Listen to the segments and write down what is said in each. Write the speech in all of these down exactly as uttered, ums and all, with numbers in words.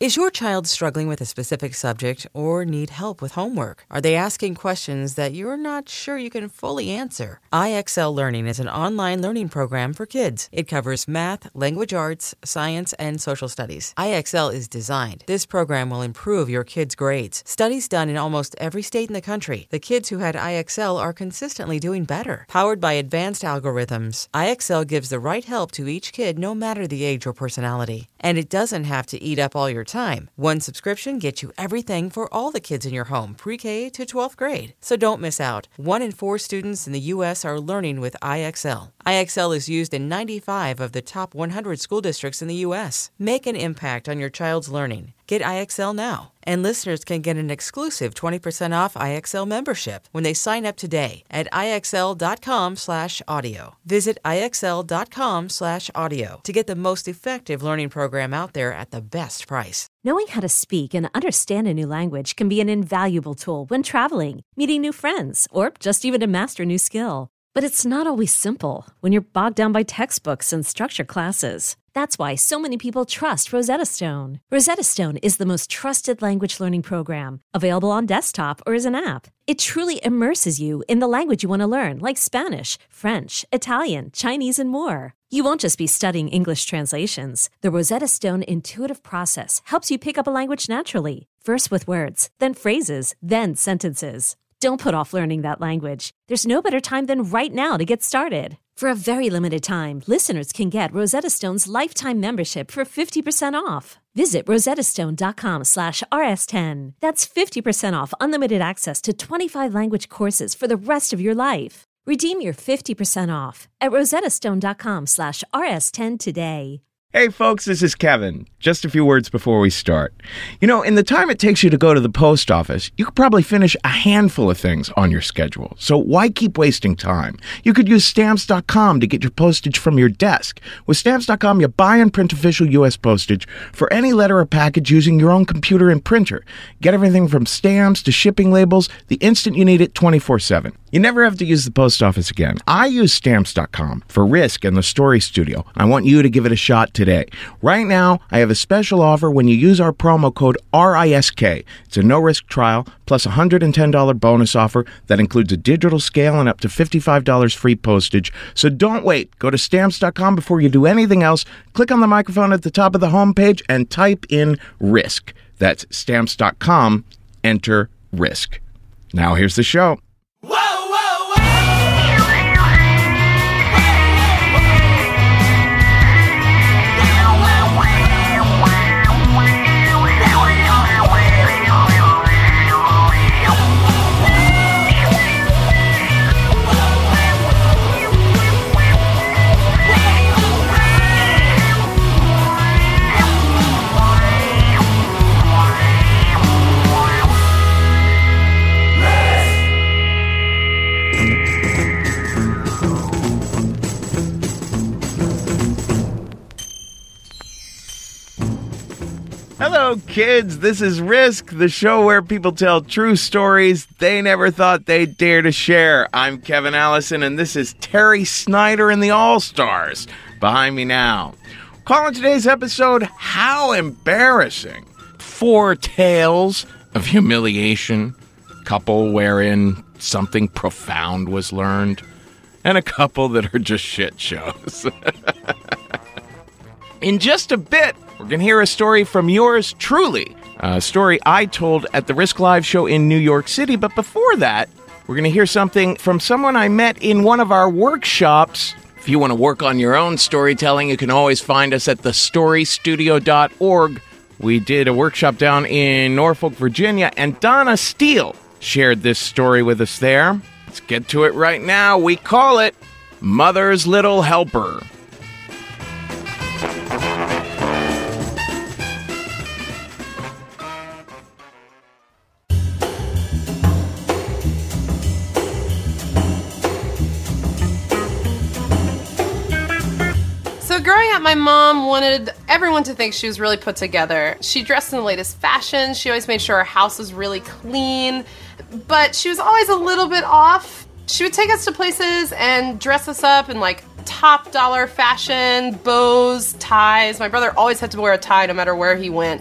Is your child struggling with a specific subject or need help with homework? Are they asking questions that you're not sure you can fully answer? I X L Learning is an online learning program for kids. It covers math, language arts, science, and social studies. I X L is designed. This program will improve your kids' grades. Studies done in almost every state in the country. The kids who had I X L are consistently doing better. Powered by advanced algorithms, I X L gives the right help to each kid no matter the age or personality. And it doesn't have to eat up all your time. One subscription gets you everything for all the kids in your home, pre-K to twelfth grade. So don't miss out. One in four students in the U S are learning with I X L. I X L is used in ninety-five of the top one hundred school districts in the U S. Make an impact on your child's learning. Get I X L now. And listeners can get an exclusive twenty percent off I X L membership when they sign up today at IXL.com slash audio. Visit IXL.com slash audio to get the most effective learning program out there at the best price. Knowing how to speak and understand a new language can be an invaluable tool when traveling, meeting new friends, or just even to master a new skill. But it's not always simple when you're bogged down by textbooks and structured classes. That's why so many people trust Rosetta Stone. Rosetta Stone is the most trusted language learning program, available on desktop or as an app. It truly immerses you in the language you want to learn, like Spanish, French, Italian, Chinese, and more. You won't just be studying English translations. The Rosetta Stone intuitive process helps you pick up a language naturally, first with words, then phrases, then sentences. Don't put off learning that language. There's no better time than right now to get started. For a very limited time, listeners can get Rosetta Stone's lifetime membership for fifty percent off. Visit rosettastone.com slash rs10. That's fifty percent off unlimited access to twenty-five language courses for the rest of your life. Redeem your fifty percent off at rosettastone.com slash rs10 today. Hey folks, this is Kevin. Just a few words before we start. You know, in the time it takes you to go to the post office, you could probably finish a handful of things on your schedule. So why keep wasting time? You could use Stamps dot com to get your postage from your desk. With Stamps dot com, you buy and print official U S postage for any letter or package using your own computer and printer. Get everything from stamps to shipping labels the instant you need it, twenty-four seven. You never have to use the post office again. I use Stamps dot com for Risk and the Story Studio. I want you to give it a shot today. Right now, I have a special offer when you use our promo code R I S K. It's a no-risk trial plus a one hundred ten dollars bonus offer that includes a digital scale and up to fifty-five dollars free postage. So don't wait. Go to Stamps dot com before you do anything else. Click on the microphone at the top of the homepage and type in RISK. That's Stamps dot com. Enter RISK. Now here's the show. Hello, kids. This is Risk, the show where people tell true stories they never thought they'd dare to share. I'm Kevin Allison, and this is Terry Snyder and the All-Stars behind me now. Calling today's episode, How Embarrassing. Four tales of humiliation, couple wherein something profound was learned, and a couple that are just shit shows. In just a bit, we're going to hear a story from yours truly, a story I told at the Risk Live show in New York City. But before that, we're going to hear something from someone I met in one of our workshops. If you want to work on your own storytelling, you can always find us at the story studio dot org. We did a workshop down in Norfolk, Virginia, and Donna Steele shared this story with us there. Let's get to it right now. We call it Mother's Little Helper. Growing up, my mom wanted everyone to think she was really put together. She dressed in the latest fashion. She always made sure her house was really clean, but she was always a little bit off. She would take us to places and dress us up in like top dollar fashion, bows, ties. My brother always had to wear a tie no matter where he went.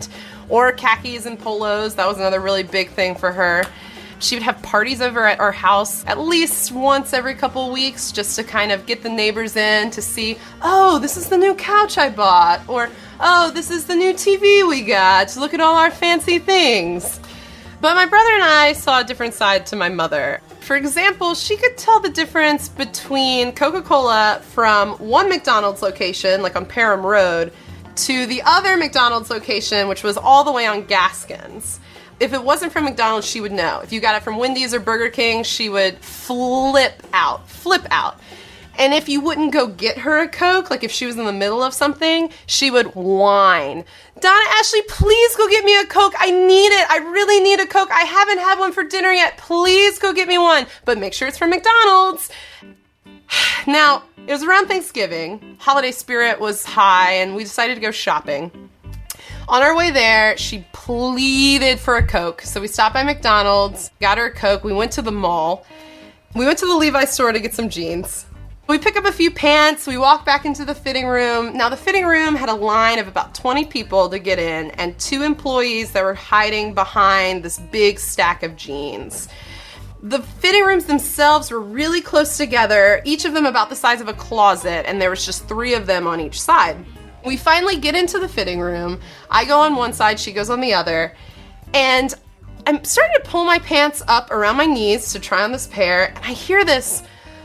or khakis and polos. That was another really big thing for her. She would have parties over at our house at least once every couple weeks just to kind of get the neighbors in to see, oh, this is the new couch I bought, or, oh, this is the new T V we got. Look at all our fancy things. But my brother and I saw a different side to my mother. For example, she could tell the difference between Coca-Cola from one McDonald's location, like on Parham Road, to the other McDonald's location, which was all the way on Gaskins. If it wasn't from McDonald's, she would know. If you got it from Wendy's or Burger King, she would flip out, flip out. And if you wouldn't go get her a Coke, like if she was in the middle of something, she would whine. Donna Ashley, please go get me a Coke. I need it. I really need a Coke. I haven't had one for dinner yet. Please go get me one. But make sure it's from McDonald's. Now, it was around Thanksgiving. Holiday spirit was high, and we decided to go shopping. On our way there, she pleaded for a Coke. So we stopped by McDonald's, got her a Coke. We went to the mall. We went to the Levi's store to get some jeans. We pick up a few pants. We walk back into the fitting room. Now, the fitting room had a line of about twenty people to get in and two employees that were hiding behind this big stack of jeans. The fitting rooms themselves were really close together, each of them about the size of a closet, and there was just three of them on each side. We finally get into the fitting room. I go on one side, she goes on the other, and I'm starting to pull my pants up around my knees to try on this pair, and I hear this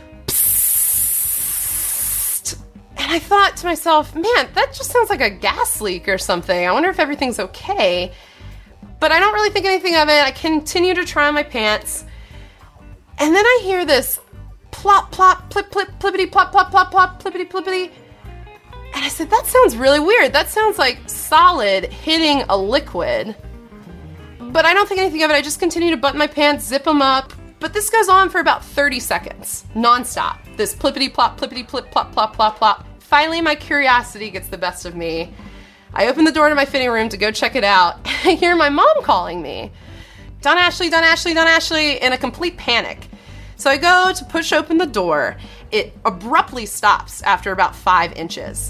psst, and I thought to myself, man, that just sounds like a gas leak or something. I wonder if everything's okay. But I don't really think anything of it. I continue to try on my pants, and then I hear this plop, plop, plip, plip, plippity, plop, plop, plop, plop, plippity, plippity. And I said, that sounds really weird. That sounds like solid hitting a liquid. But I don't think anything of it. I just continue to button my pants, zip them up. But this goes on for about thirty seconds, nonstop. This plippity plop, plippity plip, plop, plop, plop, plop. Finally, my curiosity gets the best of me. I open the door to my fitting room to go check it out. I hear my mom calling me. Donna Ashley, Donna Ashley, Donna Ashley, in a complete panic. So I go to push open the door. It abruptly stops after about five inches.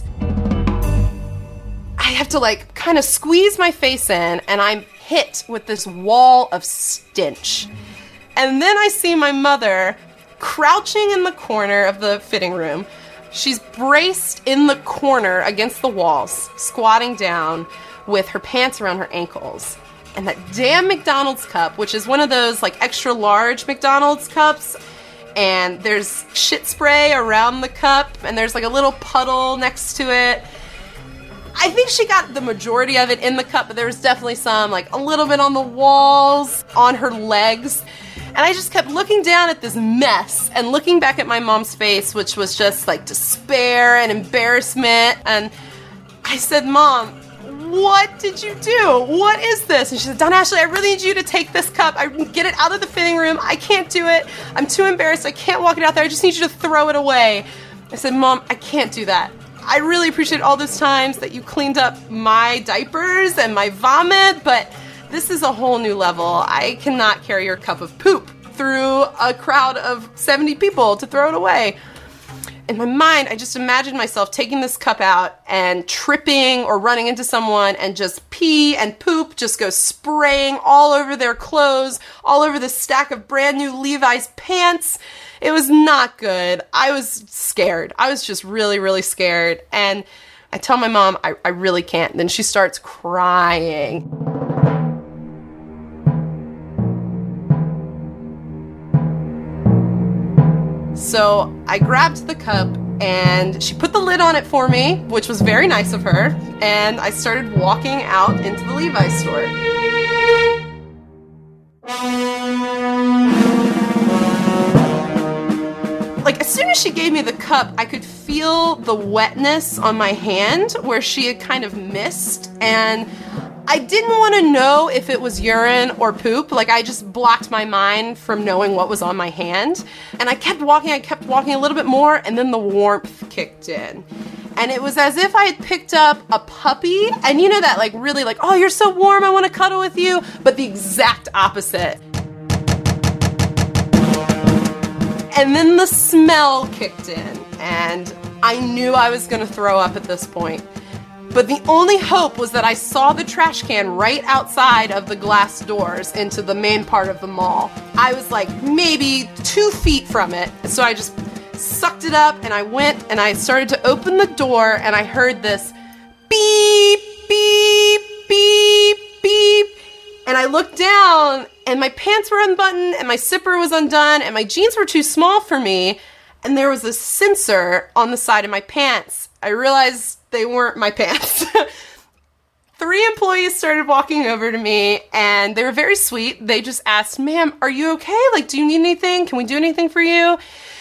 I have to like kind of squeeze my face in, and I'm hit with this wall of stench. And then I see my mother crouching in the corner of the fitting room. She's braced in the corner against the walls, squatting down with her pants around her ankles. And that damn McDonald's cup, which is one of those like extra large McDonald's cups, and there's shit spray around the cup, and there's like a little puddle next to it. I think she got the majority of it in the cup, but there was definitely some, like a little bit on the walls, on her legs. And I just kept looking down at this mess and looking back at my mom's face, which was just like despair and embarrassment. And I said, Mom, what did you do? What is this? And she said, Donna Ashley, I really need you to take this cup. I get it out of the fitting room. I can't do it. I'm too embarrassed. I can't walk it out there. I just need you to throw it away. I said, Mom, I can't do that. I really appreciate all those times that you cleaned up my diapers and my vomit, but this is a whole new level. I cannot carry your cup of poop through a crowd of seventy people to throw it away. In my mind, I just imagined myself taking this cup out and tripping or running into someone, and just pee and poop just go spraying all over their clothes, all over the stack of brand new Levi's pants. It was not good. I was scared. I was just really, really scared. And I tell my mom, I, I really can't. And then she starts crying. So I grabbed the cup, and she put the lid on it for me, which was very nice of her, and I started walking out into the Levi's store. Like, as soon as she gave me the cup, I could feel the wetness on my hand where she had kind of missed, and I didn't want to know if it was urine or poop. Like, I just blocked my mind from knowing what was on my hand. And I kept walking, I kept walking a little bit more, and then the warmth kicked in. And it was as if I had picked up a puppy, and you know that, like, really, like, oh, you're so warm, I want to cuddle with you, but the exact opposite. And then the smell kicked in, and I knew I was going to throw up at this point. But the only hope was that I saw the trash can right outside of the glass doors into the main part of the mall. I was like maybe two feet from it. So I just sucked it up and I went and I started to open the door and I heard this beep, beep, beep, beep. And I looked down and my pants were unbuttoned and my zipper was undone and my jeans were too small for me. And there was a sensor on the side of my pants. I realized they weren't my pants. Three employees started walking over to me and they were very sweet. They just asked, ma'am, are you okay? Like, do you need anything? Can we do anything for you?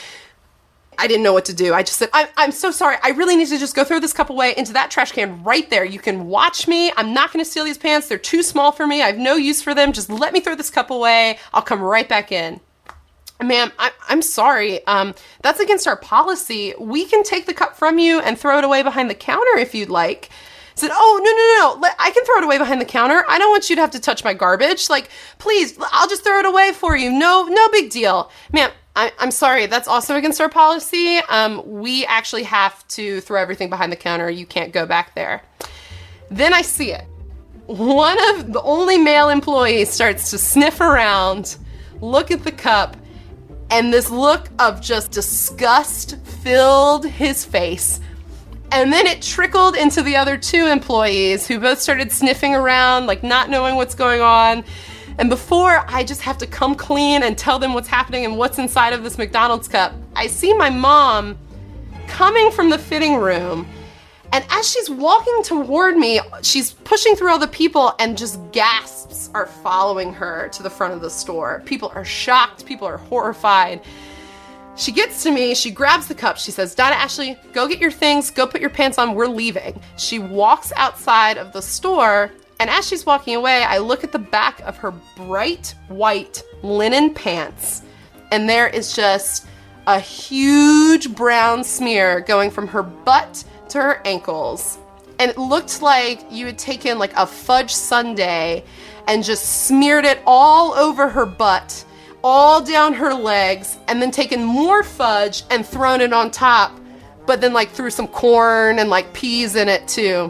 I didn't know what to do. I just said, I'm, I'm so sorry. I really need to just go throw this cup away into that trash can right there. You can watch me. I'm not going to steal these pants. They're too small for me. I have no use for them. Just let me throw this cup away. I'll come right back in. Ma'am, I, I'm sorry. Um, that's against our policy. We can take the cup from you and throw it away behind the counter if you'd like. I said, oh, no, no, no, no. I can throw it away behind the counter. I don't want you to have to touch my garbage. Like, please, I'll just throw it away for you. No, no big deal. Ma'am, I, I'm sorry. That's also against our policy. Um, we actually have to throw everything behind the counter. You can't go back there. Then I see it. One of the only male employees starts to sniff around, look at the cup, and this look of just disgust filled his face. And then it trickled into the other two employees who both started sniffing around, like not knowing what's going on. And before I just have to come clean and tell them what's happening and what's inside of this McDonald's cup, I see my mom coming from the fitting room. And as she's walking toward me, she's pushing through all the people and just gasps are following her to the front of the store. People are shocked. People are horrified. She gets to me. She grabs the cup. She says, Donna Ashley, go get your things. Go put your pants on. We're leaving. She walks outside of the store. And as she's walking away, I look at the back of her bright white linen pants. And there is just a huge brown smear going from her butt to her ankles. And it looked like you had taken like a fudge sundae and just smeared it all over her butt, all down her legs, and then taken more fudge and thrown it on top, but then like threw some corn and like peas in it too.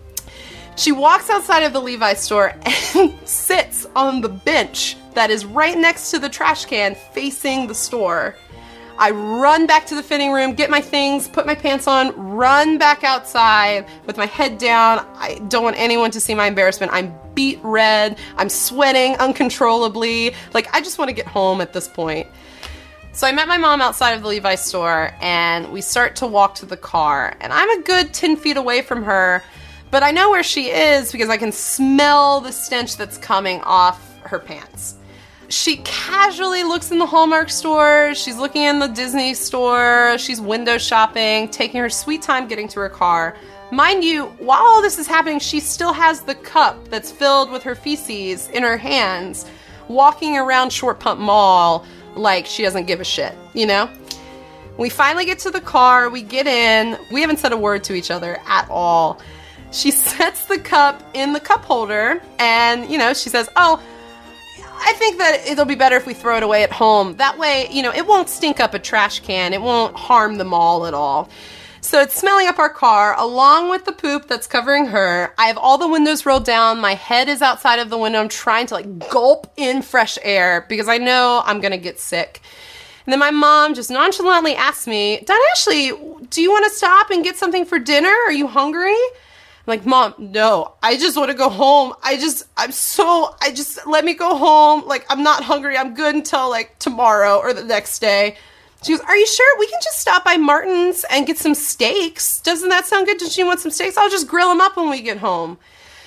She walks outside of the Levi's store and sits on the bench that is right next to the trash can facing the store. I run back to the fitting room, get my things, put my pants on, run back outside with my head down. I don't want anyone to see my embarrassment. I'm beet red. I'm sweating uncontrollably. Like, I just want to get home at this point. So I met my mom outside of the Levi's store, and we start to walk to the car. And I'm a good ten feet away from her, but I know where she is because I can smell the stench that's coming off her pants. She casually looks in the Hallmark store, she's looking in the Disney store, she's window shopping, taking her sweet time getting to her car. Mind you, while all this is happening, she still has the cup that's filled with her feces in her hands, walking around Short Pump Mall like she doesn't give a shit, you know? We finally get to the car, we get in, we haven't said a word to each other at all. She sets the cup in the cup holder, and, you know, she says, oh, I think that it'll be better if we throw it away at home. That way, you know, it won't stink up a trash can. It won't harm the mall at all. So it's smelling up our car, along with the poop that's covering her. I have all the windows rolled down. My head is outside of the window. I'm trying to, like, gulp in fresh air because I know I'm going to get sick. And then my mom just nonchalantly asks me, Donna Ashley, do you want to stop and get something for dinner? Are you hungry? I'm like, Mom, no, I just want to go home. I just, I'm so, I just, let me go home. Like, I'm not hungry. I'm good until like tomorrow or the next day. She goes, are you sure? We can just stop by Martin's and get some steaks. Doesn't that sound good? Does she want some steaks? I'll just grill them up when we get home.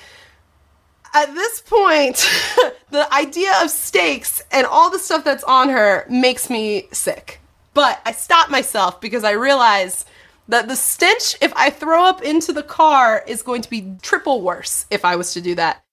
At this point, the idea of steaks and all the stuff that's on her makes me sick. But I stop myself because I realize that the stench, if I throw up into the car, is going to be triple worse if I was to do that.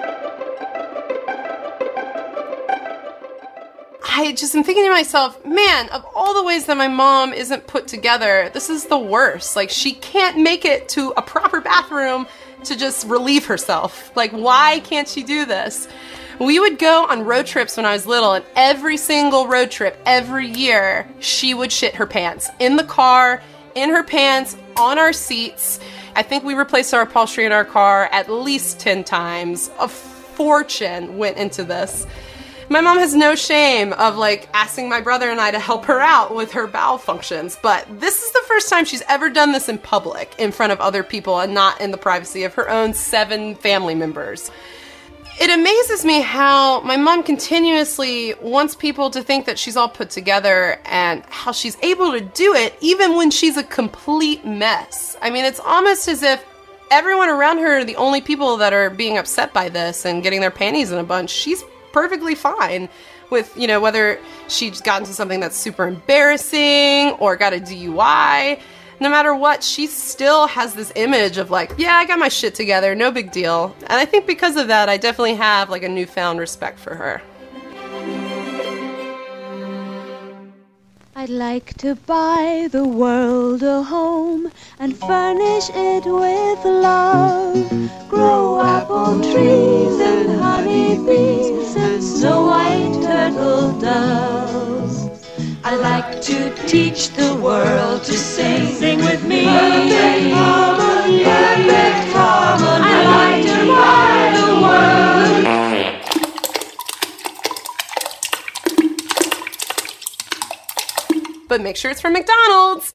I just am thinking to myself, man, of all the ways that my mom isn't put together, this is the worst. Like, she can't make it to a proper bathroom to just relieve herself. Like, why can't she do this? We would go on road trips when I was little, and every single road trip, every year, she would shit her pants. In the car, in her pants, on our seats. I think we replaced our upholstery in our car at least ten times. A fortune went into this. My mom has no shame of like asking my brother and I to help her out with her bowel functions, but this is the first time she's ever done this in public, in front of other people and not in the privacy of her own seven family members. It amazes me how my mom continuously wants people to think that she's all put together and how she's able to do it even when she's a complete mess. I mean, it's almost as if everyone around her are the only people that are being upset by this and getting their panties in a bunch. She's perfectly fine with, you know, whether she's gotten to something that's super embarrassing or got a D U I. No matter what, she still has this image of like, yeah, I got my shit together, no big deal. And I think because of that, I definitely have like a newfound respect for her. I'd like to buy the world a home and furnish it with love. Grow apple trees and honey bees and snow white turtle doves. I like to teach the world to sing. Sing with me. Perfect harmony. Perfect harmony. I like to buy the world. But make sure it's from McDonald's.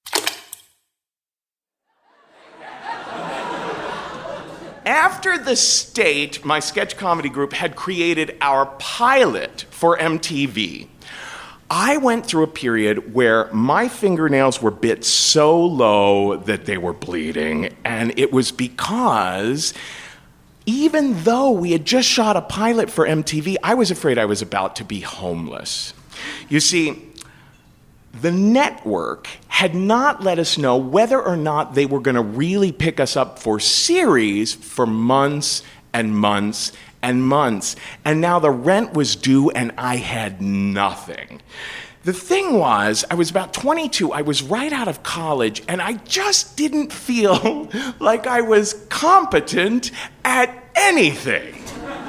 After the state, my sketch comedy group, had created our pilot for M T V, I went through a period where my fingernails were bit so low that they were bleeding, and it was because even though we had just shot a pilot for M T V, I was afraid I was about to be homeless. You see, the network had not let us know whether or not they were going to really pick us up for series for months and months and months. And now the rent was due and I had nothing. The thing was, I was about twenty-two, I was right out of college, and I just didn't feel like I was competent at anything.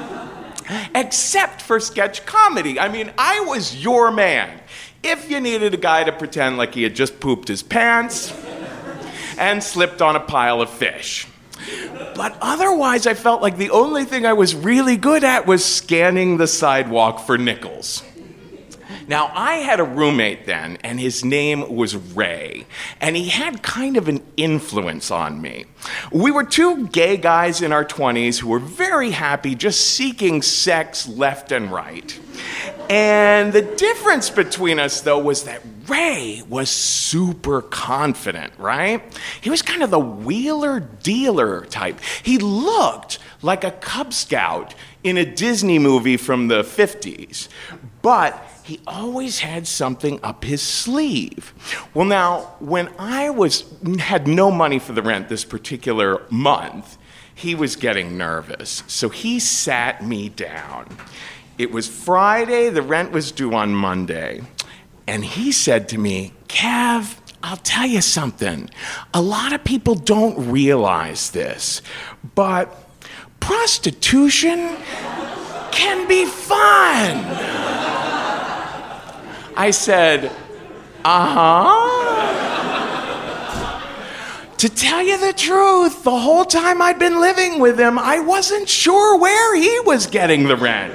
Except for sketch comedy. I mean, I was your man. If you needed a guy to pretend like he had just pooped his pants and slipped on a pile of fish. But otherwise, I felt like the only thing I was really good at was scanning the sidewalk for nickels. Now, I had a roommate then, and his name was Ray, and he had kind of an influence on me. We were two gay guys in our twenties who were very happy just seeking sex left and right. And the difference between us, though, was that Ray was super confident, right? He was kind of the wheeler-dealer type. He looked like a Cub Scout in a Disney movie from the fifties, but he always had something up his sleeve. Well, now, when I was had no money for the rent this particular month, he was getting nervous, so he sat me down. It was Friday, the rent was due on Monday, and he said to me, "Kev, I'll tell you something. A lot of people don't realize this, but prostitution can be fun." I said, uh-huh. To tell you the truth, the whole time I'd been living with him, I wasn't sure where he was getting the rent.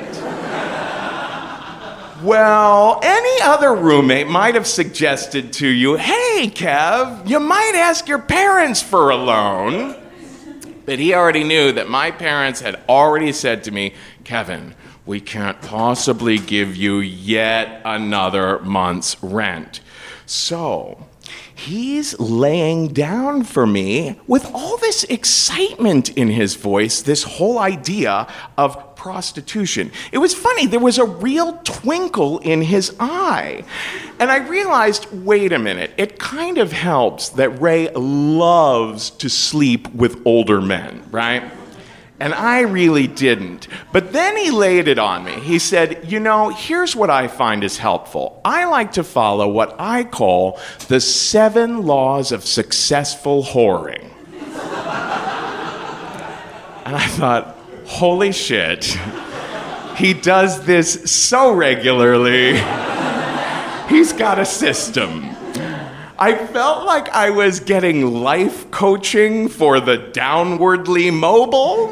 Well, any other roommate might have suggested to you, "Hey, Kev, you might ask your parents for a loan." But he already knew that my parents had already said to me, "Kevin, we can't possibly give you yet another month's rent." So he's laying down for me with all this excitement in his voice, this whole idea of prostitution. It was funny, there was a real twinkle in his eye. And I realized, wait a minute, it kind of helps that Ray loves to sleep with older men, right? And I really didn't. But then he laid it on me. He said, "You know, here's what I find is helpful. I like to follow what I call the seven laws of successful whoring." And I thought, holy shit, he does this so regularly. He's got a system. I felt like I was getting life coaching for the downwardly mobile.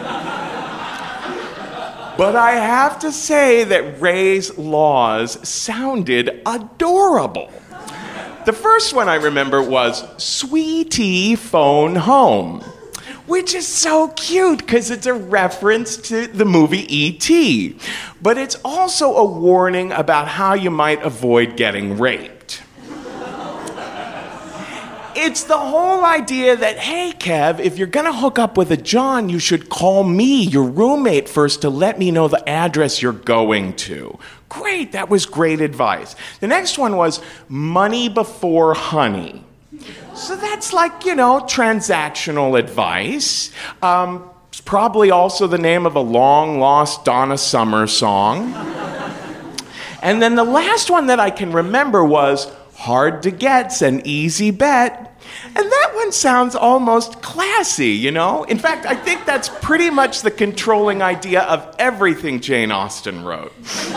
But I have to say that Ray's laws sounded adorable. The first one I remember was, "Sweetie, phone home," which is so cute because it's a reference to the movie E T But it's also a warning about how you might avoid getting raped. It's the whole idea that, hey, Kev, if you're gonna hook up with a John, you should call me, your roommate, first to let me know the address you're going to. Great, that was great advice. The next one was money before honey. So that's like, you know, transactional advice. Um, it's probably also the name of a long-lost Donna Summer song. And then the last one that I can remember was hard to get's an easy bet. And that one sounds almost classy, you know? In fact, I think that's pretty much the controlling idea of everything Jane Austen wrote.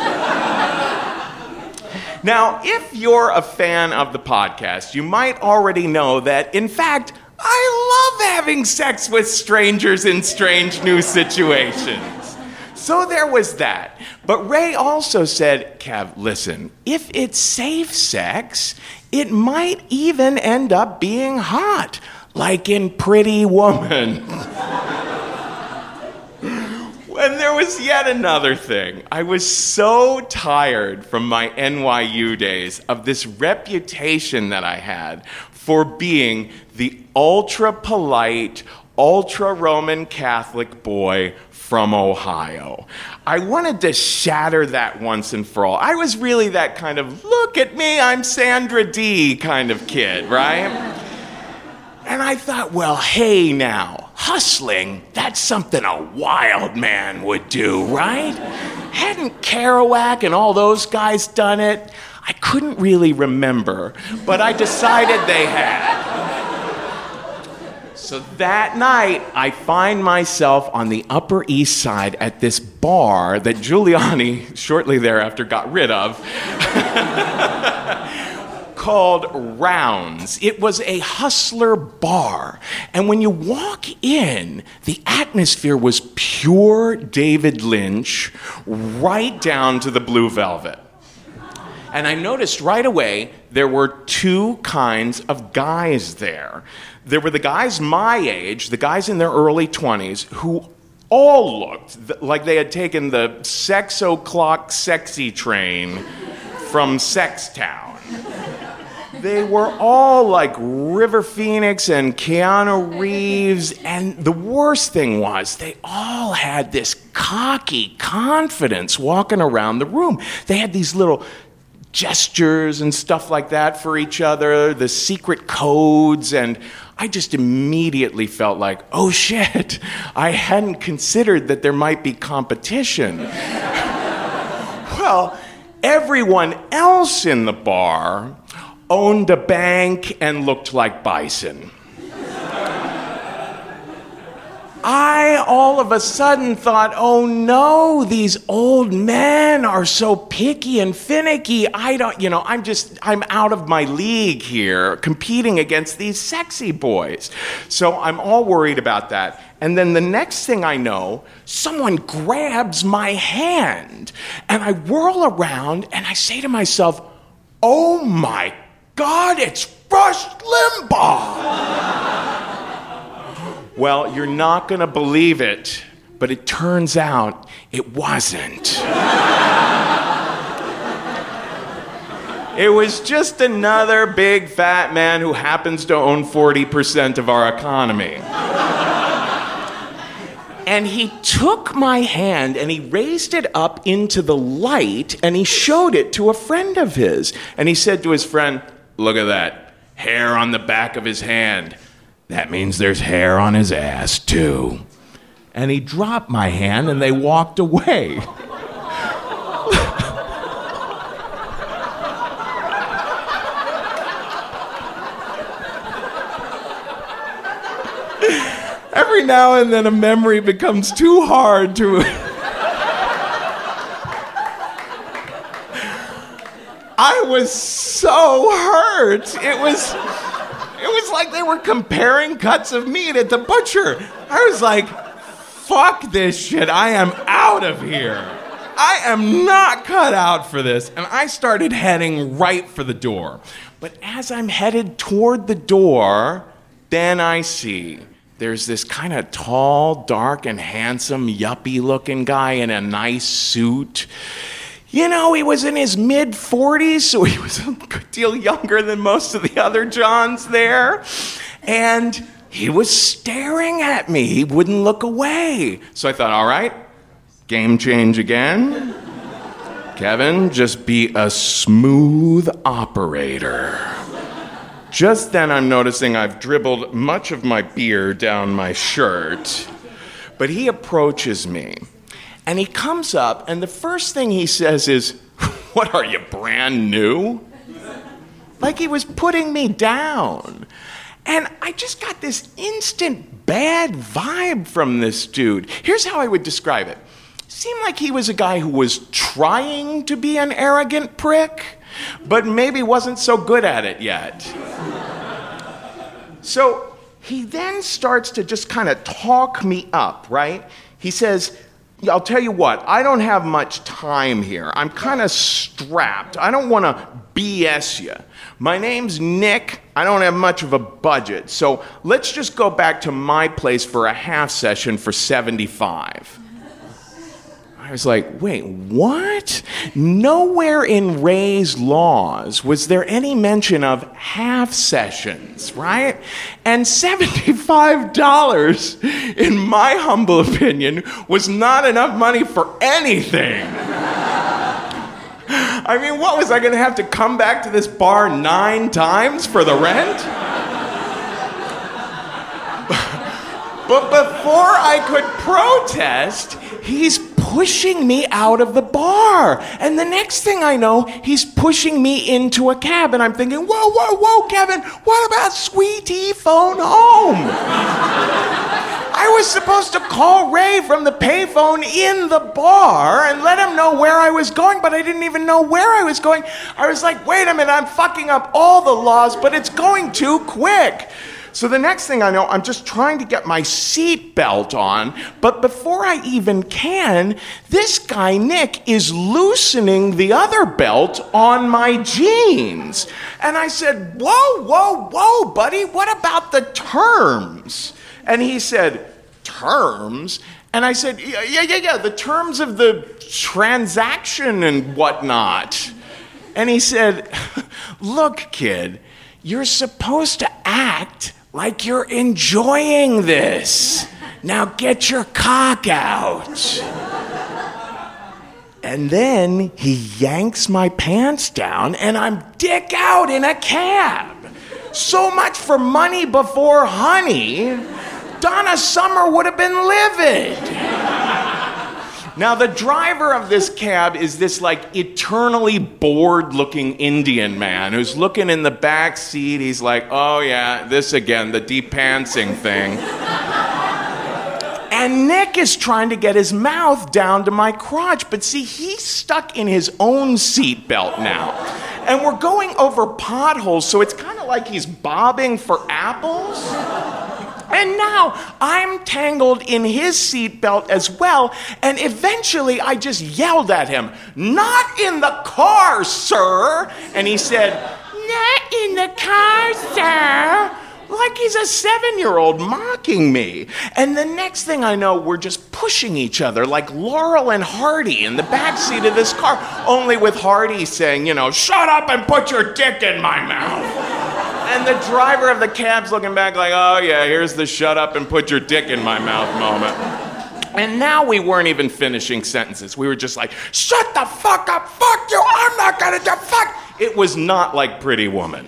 Now, if you're a fan of the podcast, you might already know that, in fact, I love having sex with strangers in strange new situations. So there was that. But Ray also said, Kev, listen, if it's safe sex, it might even end up being hot, like in Pretty Woman. And there was yet another thing. I was so tired from my N Y U days of this reputation that I had for being the ultra-polite, ultra-Roman Catholic boy from Ohio. I wanted to shatter that once and for all. I was really that kind of, look at me, I'm Sandra Dee kind of kid, right? And I thought, well, hey now, hustling, that's something a wild man would do, right? Hadn't Kerouac and all those guys done it? I couldn't really remember, but I decided they had. So that night, I find myself on the Upper East Side at this bar that Giuliani shortly thereafter got rid of, called Rounds. It was a hustler bar. And when you walk in, the atmosphere was pure David Lynch, right down to the blue velvet. And I noticed right away there were two kinds of guys there. There were the guys my age, the guys in their early twenties, who all looked like they had taken the sex o'clock sexy train from Sextown. They were all like River Phoenix and Keanu Reeves, and the worst thing was they all had this cocky confidence walking around the room. They had these little gestures and stuff like that for each other, the secret codes, and I just immediately felt like, oh shit, I hadn't considered that there might be competition. Well, everyone else in the bar owned a bank and looked like Bison. I all of a sudden thought, oh no, these old men are so picky and finicky. I don't, you know, I'm just, I'm out of my league here competing against these sexy boys. So I'm all worried about that. And then the next thing I know, someone grabs my hand and I whirl around and I say to myself, oh my God, it's Rush Limbaugh. Well, you're not going to believe it, but it turns out it wasn't. It was just another big fat man who happens to own forty percent of our economy. And he took my hand and he raised it up into the light and he showed it to a friend of his. And he said to his friend, look at that, hair on the back of his hand. That means there's hair on his ass, too. And he dropped my hand and they walked away. Every now and then a memory becomes too hard to... I was so hurt. It was, it was like they were comparing cuts of meat at the butcher. I was like, fuck this shit. I am out of here. I am not cut out for this. And I started heading right for the door. But as I'm headed toward the door, then I see there's this kind of tall, dark, and handsome, yuppie-looking guy in a nice suit. You know, he was in his mid-forties, so he was a good deal younger than most of the other Johns there. And he was staring at me. He wouldn't look away. So I thought, all right, game change again. Kevin, just be a smooth operator. Just then I'm noticing I've dribbled much of my beer down my shirt. But he approaches me, and he comes up, and the first thing he says is, what are you, brand new? Like he was putting me down. And I just got this instant bad vibe from this dude. Here's how I would describe it. Seemed like he was a guy who was trying to be an arrogant prick, but maybe wasn't so good at it yet. So he then starts to just kind of talk me up, right? He says, I'll tell you what, I don't have much time here. I'm kind of strapped. I don't want to B S you. My name's Nick. I don't have much of a budget. So let's just go back to my place for a half session for seventy-five. I was like, wait, what? Nowhere in Ray's laws was there any mention of half sessions, right? And seventy-five dollars, in my humble opinion, was not enough money for anything. I mean, what was I going to have to come back to this bar nine times for the rent? But before I could protest, he's pushing me out of the bar. And the next thing I know, he's pushing me into a cab. And I'm thinking, whoa, whoa, whoa, Kevin, what about Sweetie Phone Home? I was supposed to call Ray from the payphone in the bar and let him know where I was going, but I didn't even know where I was going. I was like, wait a minute, I'm fucking up all the laws, but it's going too quick. So the next thing I know, I'm just trying to get my seat belt on, but before I even can, this guy, Nick, is loosening the other belt on my jeans. And I said, whoa, whoa, whoa, buddy, what about the terms? And he said, terms? And I said, yeah, yeah, yeah, yeah, the terms of the transaction and whatnot. And he said, look, kid, you're supposed to act like you're enjoying this. Now get your cock out. And then he yanks my pants down and I'm dick out in a cab. So much for money before honey. Donna Summer would have been livid. Now, the driver of this cab is this, like, eternally bored-looking Indian man who's looking in the back seat. He's like, oh, yeah, this again, the depantsing thing. And Nick is trying to get his mouth down to my crotch. But see, he's stuck in his own seatbelt now. And we're going over potholes, so it's kind of like he's bobbing for apples. And now I'm tangled in his seatbelt as well, and eventually I just yelled at him, not in the car, sir. And he said, not in the car, sir. Like he's a seven-year-old mocking me. And the next thing I know, we're just pushing each other like Laurel and Hardy in the backseat of this car, only with Hardy saying, you know, shut up and put your dick in my mouth. And the driver of the cab's looking back like, oh yeah, here's the shut up and put your dick in my mouth moment. And now we weren't even finishing sentences. We were just like, shut the fuck up, fuck you, I'm not gonna do fuck. It was not like Pretty Woman.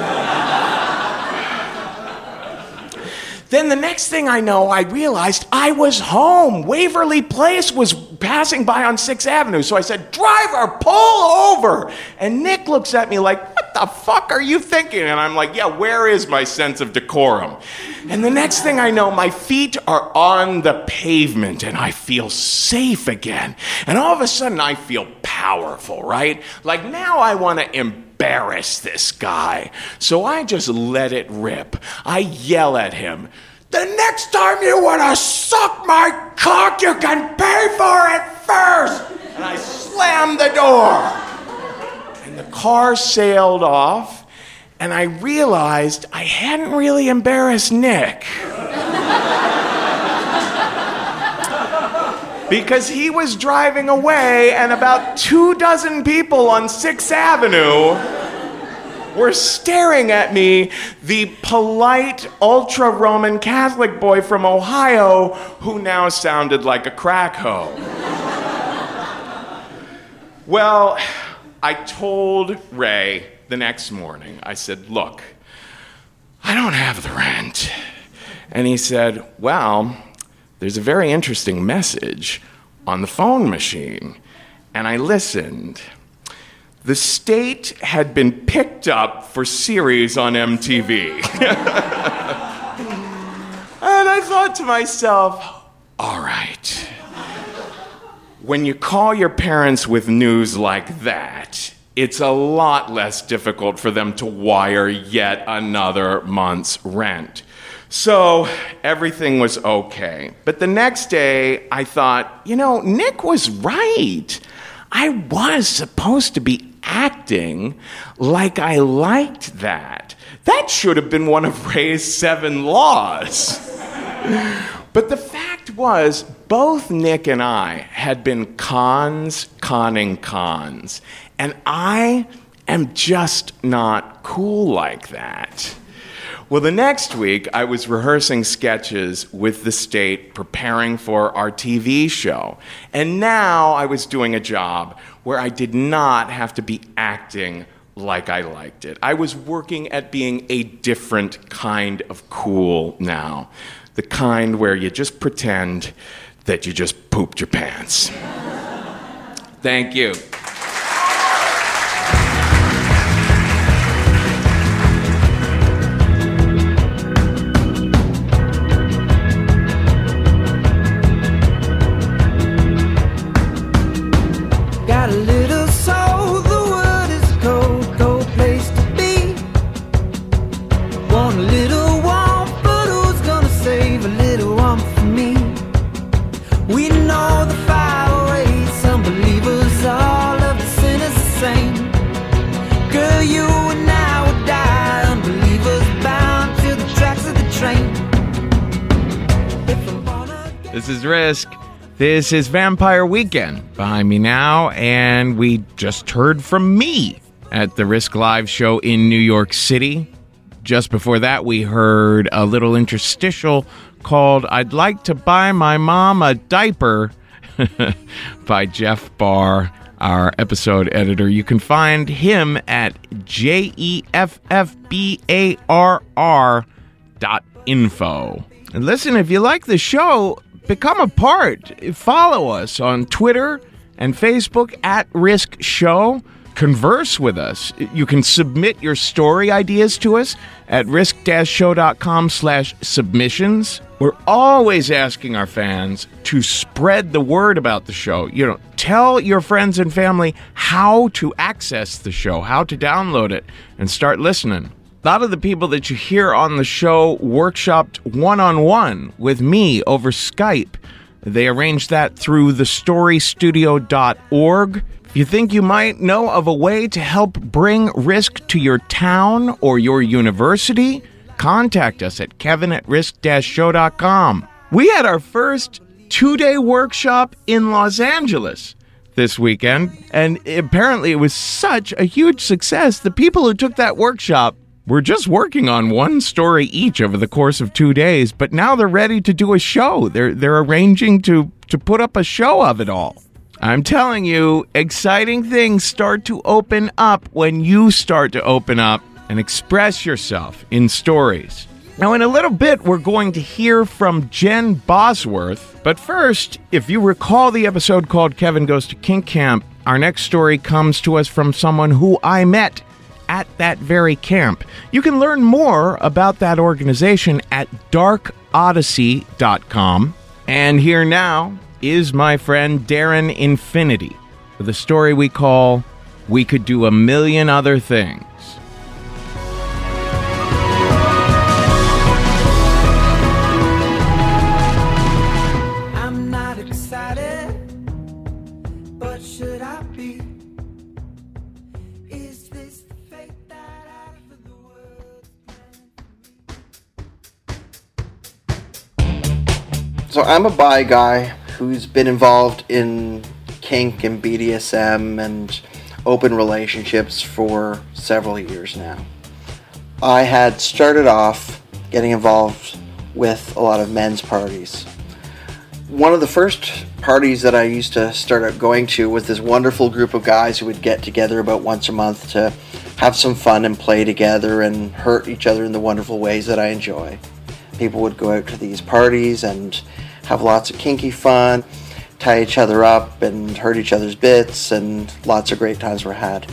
Then the next thing I know, I realized I was home. Waverly Place was passing by on sixth Avenue. So I said, driver, pull over. And Nick looks at me like, what the fuck are you thinking? And I'm like, yeah, where is my sense of decorum? And the next thing I know, my feet are on the pavement and I feel safe again. And all of a sudden I feel powerful. powerful, right? Like, now I want to embarrass this guy. So I just let it rip. I yell at him, "The next time you want to suck my cock, you can pay for it first!" And I slammed the door. And the car sailed off, and I realized I hadn't really embarrassed Nick. Because he was driving away, and about two dozen people on sixth Avenue were staring at me, the polite, ultra-Roman Catholic boy from Ohio who now sounded like a crack hoe. Well, I told Ray the next morning, I said, "Look, I don't have the rent." And he said, "Well, there's a very interesting message on the phone machine." And I listened. The state had been picked up for series on M T V. And I thought to myself, all right. When you call your parents with news like that, it's a lot less difficult for them to wire yet another month's rent. So everything was okay. But the next day, I thought, you know, Nick was right. I was supposed to be acting like I liked that. That should have been one of Ray's seven laws. But the fact was, both Nick and I had been cons conning cons. And I am just not cool like that. Well, the next week, I was rehearsing sketches with the state, preparing for our T V show. And now I was doing a job where I did not have to be acting like I liked it. I was working at being a different kind of cool now. The kind where you just pretend that you just pooped your pants. Thank you. This is Risk. This is Vampire Weekend behind me now, and we just heard from me at the Risk Live show in New York City. Just before that, we heard a little interstitial called I'd Like to Buy My Mom a Diaper by Jeff Barr, our episode editor. You can find him at J E F F B A R R dot info. And listen, if you like the show, become a part. Follow us on Twitter and Facebook at Risk Show. Converse with us. You can submit your story ideas to us at risk-show.com slash submissions. We're always asking our fans to spread the word about the show. You know, tell your friends and family how to access the show, how to download it, and start listening. A lot of the people that you hear on the show workshopped one-on-one with me over Skype. They arranged that through the story studio dot org. If you think you might know of a way to help bring Risk to your town or your university, contact us at kevin at risk dash show dot com. We had our first two-day workshop in Los Angeles this weekend, and apparently it was such a huge success. The people who took that workshop were just working on one story each over the course of two days, but now they're ready to do a show. They're they're arranging to, to put up a show of it all. I'm telling you, exciting things start to open up when you start to open up and express yourself in stories. Now, in a little bit, we're going to hear from Jen Bosworth. But first, if you recall the episode called Kevin Goes to Kink Camp, our next story comes to us from someone who I met at that very camp. You can learn more about that organization at dark odyssey dot com. And here now is my friend Darren Infinity, with a story we call We Could Do a Million Other Things. I'm not excited, but should I be? Is this the fate that I for the world? So I'm a bi guy who's been involved in kink and B D S M and open relationships for several years now. I had started off getting involved with a lot of men's parties. One of the first parties that I used to start out going to was this wonderful group of guys who would get together about once a month to have some fun and play together and hurt each other in the wonderful ways that I enjoy. People would go out to these parties and have lots of kinky fun, tie each other up and hurt each other's bits, and lots of great times were had.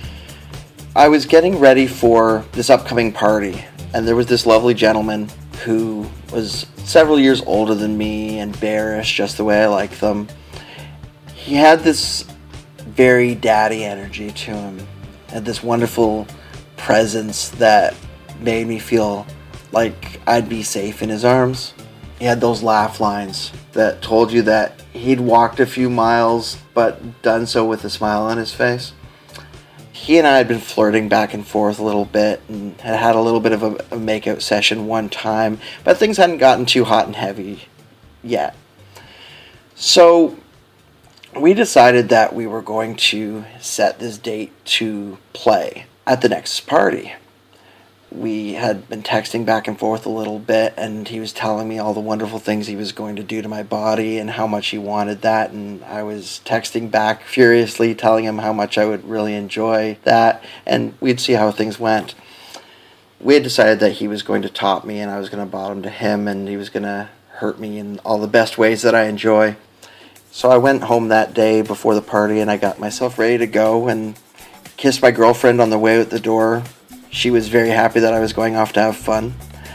I was getting ready for this upcoming party, and there was this lovely gentleman who was several years older than me and bearish, just the way I like them. He had this very daddy energy to him, had this wonderful presence that made me feel like I'd be safe in his arms. He had those laugh lines that told you that he'd walked a few miles, but done so with a smile on his face. He and I had been flirting back and forth a little bit and had had a little bit of a, a makeout session one time, but things hadn't gotten too hot and heavy yet. So we decided that we were going to set this date to play at the next party. We had been texting back and forth a little bit, and he was telling me all the wonderful things he was going to do to my body and how much he wanted that, and I was texting back furiously telling him how much I would really enjoy that, and we'd see how things went. We had decided that he was going to top me and I was going to bottom to him, and he was going to hurt me in all the best ways that I enjoy. So I went home that day before the party and I got myself ready to go and kissed my girlfriend on the way out the door. She was very happy that I was going off to have fun.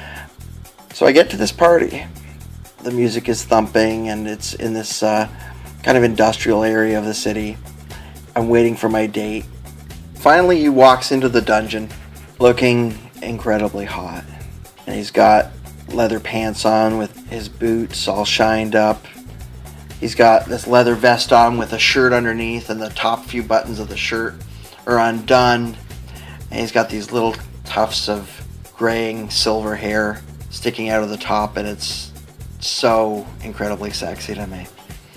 So I get to this party. The music is thumping and it's in this uh, kind of industrial area of the city. I'm waiting for my date. Finally, he walks into the dungeon looking incredibly hot. And he's got leather pants on with his boots all shined up. He's got this leather vest on with a shirt underneath, and the top few buttons of the shirt are undone. And he's got these little tufts of graying silver hair sticking out of the top, and it's so incredibly sexy to me.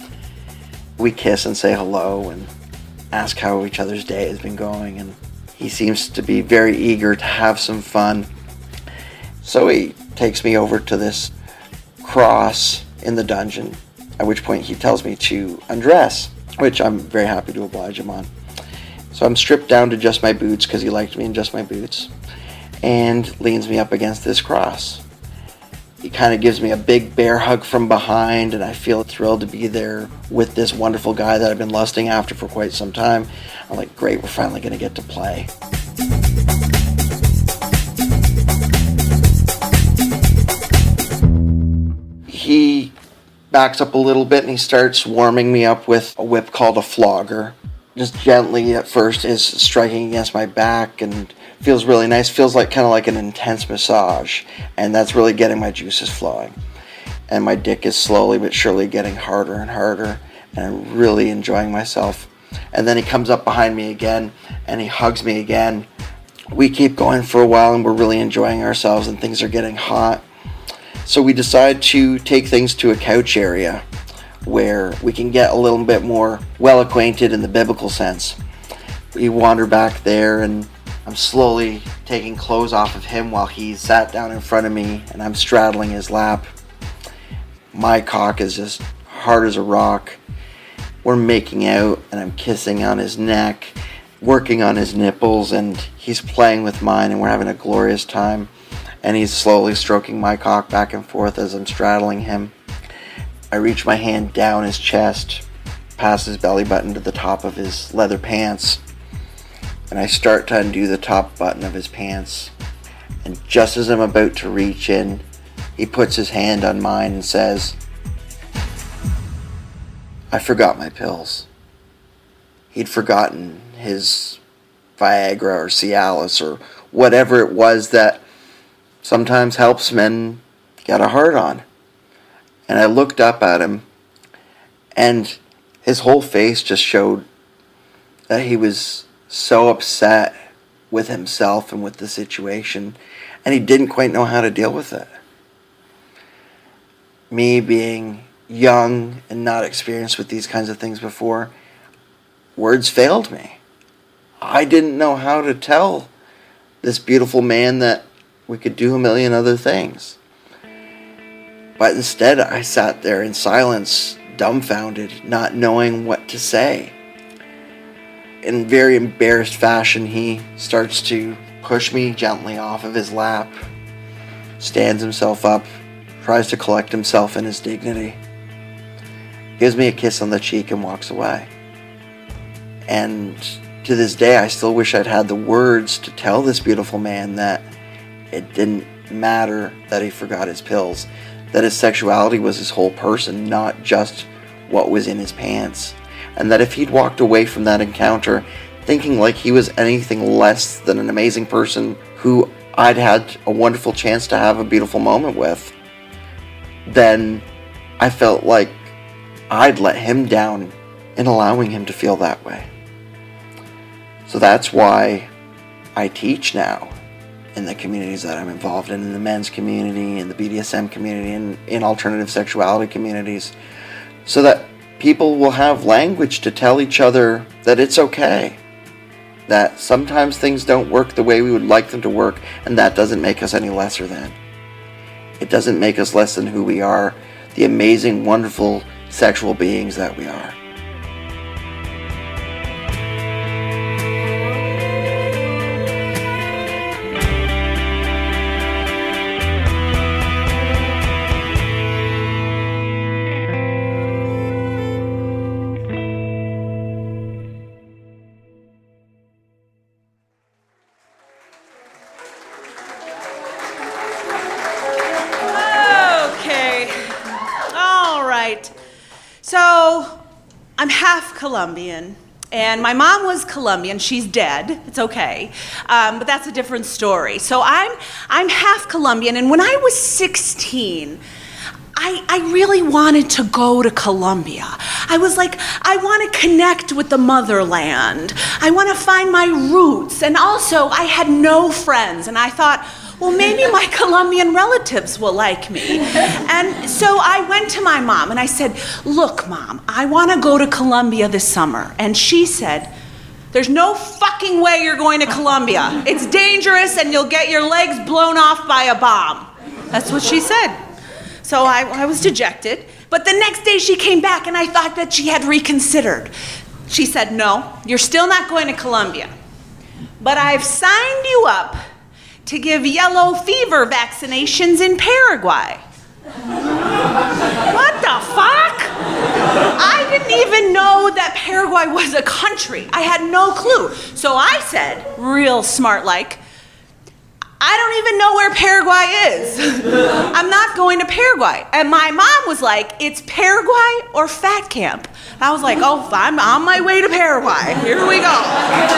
We kiss and say hello and ask how each other's day has been going, and he seems to be very eager to have some fun. So he takes me over to this cross in the dungeon, at which point he tells me to undress, which I'm very happy to oblige him on. So I'm stripped down to just my boots because he liked me in just my boots, and leans me up against this cross. He kind of gives me a big bear hug from behind, and I feel thrilled to be there with this wonderful guy that I've been lusting after for quite some time. I'm like, great, we're finally going to get to play. He backs up a little bit and he starts warming me up with a whip called a flogger. Just gently at first is striking against my back and feels really nice. Feels like kind of like an intense massage, and that's really getting my juices flowing. And my dick is slowly but surely getting harder and harder, and I'm really enjoying myself. And then he comes up behind me again and he hugs me again. We keep going for a while and we're really enjoying ourselves, and things are getting hot. So we decide to take things to a couch area where we can get a little bit more well acquainted in the biblical sense. We wander back there, and I'm slowly taking clothes off of him while he's sat down in front of me, and I'm straddling his lap. My cock is just hard as a rock. We're making out, and I'm kissing on his neck, working on his nipples, and he's playing with mine, and we're having a glorious time. And he's slowly stroking my cock back and forth as I'm straddling him. I reach my hand down his chest, past his belly button to the top of his leather pants, and I start to undo the top button of his pants. And just as I'm about to reach in, he puts his hand on mine and says, "I forgot my pills." he'd forgotten his Viagra or Cialis or whatever it was that sometimes helps men get a hard on. And I looked up at him, and his whole face just showed that he was so upset with himself and with the situation, and he didn't quite know how to deal with it. Me being young and not experienced with these kinds of things before, words failed me. I didn't know how to tell this beautiful man that we could do a million other things. But instead, I sat there in silence, dumbfounded, not knowing what to say. In very embarrassed fashion, he starts to push me gently off of his lap, stands himself up, tries to collect himself in his dignity, gives me a kiss on the cheek and walks away. And to this day, I still wish I'd had the words to tell this beautiful man that it didn't matter that he forgot his pills, that his sexuality was his whole person, not just what was in his pants. And that if he'd walked away from that encounter thinking like he was anything less than an amazing person who I'd had a wonderful chance to have a beautiful moment with, then I felt like I'd let him down in allowing him to feel that way. So that's why I teach now in the communities that I'm involved in, in the men's community, in the B D S M community, and in alternative sexuality communities, so that people will have language to tell each other that it's okay, that sometimes things don't work the way we would like them to work, and that doesn't make us any lesser than. It doesn't make us less than who we are, the amazing, wonderful sexual beings that we are. So, I'm half Colombian, and my mom was Colombian. She's dead. It's okay, um, but that's a different story. So I'm I'm half Colombian, and when I was sixteen, I I really wanted to go to Colombia. I was like, I want to connect with the motherland. I want to find my roots, and also I had no friends, and I thought, well, maybe my Colombian relatives will like me. And so I went to my mom and I said, look, Mom, I want to go to Colombia this summer. And she said, there's no fucking way you're going to Colombia. It's dangerous and you'll get your legs blown off by a bomb. That's what she said. So I, I was dejected. But the next day she came back and I thought that she had reconsidered. She said, no, you're still not going to Colombia. But I've signed you up to give yellow fever vaccinations in Paraguay. What the fuck? I didn't even know that Paraguay was a country. I had no clue. So I said, real smart like, I don't even know where Paraguay is. I'm not going to Paraguay. And my mom was like, it's Paraguay or fat camp. And I was like, oh, I'm on my way to Paraguay. Here we go.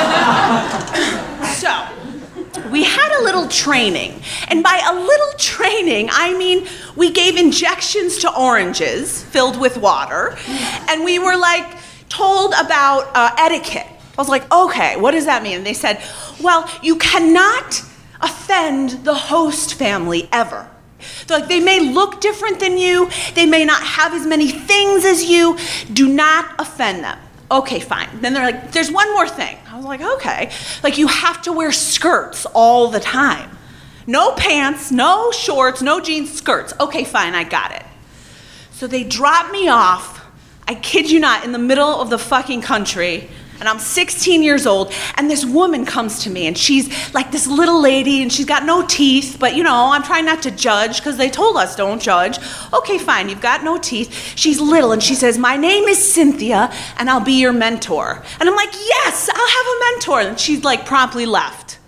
So, we had a little training, and by a little training, I mean we gave injections to oranges filled with water, and we were like told about uh, etiquette. I was like, okay, what does that mean? And they said, well, you cannot offend the host family ever. They're like, they may look different than you, they may not have as many things as you, do not offend them. Okay, fine. Then they're like, there's one more thing. I was like, okay. Like, you have to wear skirts all the time. No pants, no shorts, no jeans, skirts. Okay, fine, I got it. So they dropped me off, I kid you not, in the middle of the fucking country, and I'm sixteen years old, and this woman comes to me, and she's like this little lady, and she's got no teeth, but you know, I'm trying not to judge, because they told us don't judge. Okay, fine, you've got no teeth. She's little, and she says, my name is Cynthia, and I'll be your mentor. And I'm like, yes, I'll have a mentor. And she's like promptly left.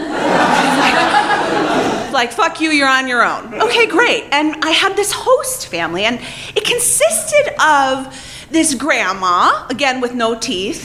like, like, fuck you, you're on your own. Okay, great. And I had this host family, and it consisted of this grandma, again with no teeth,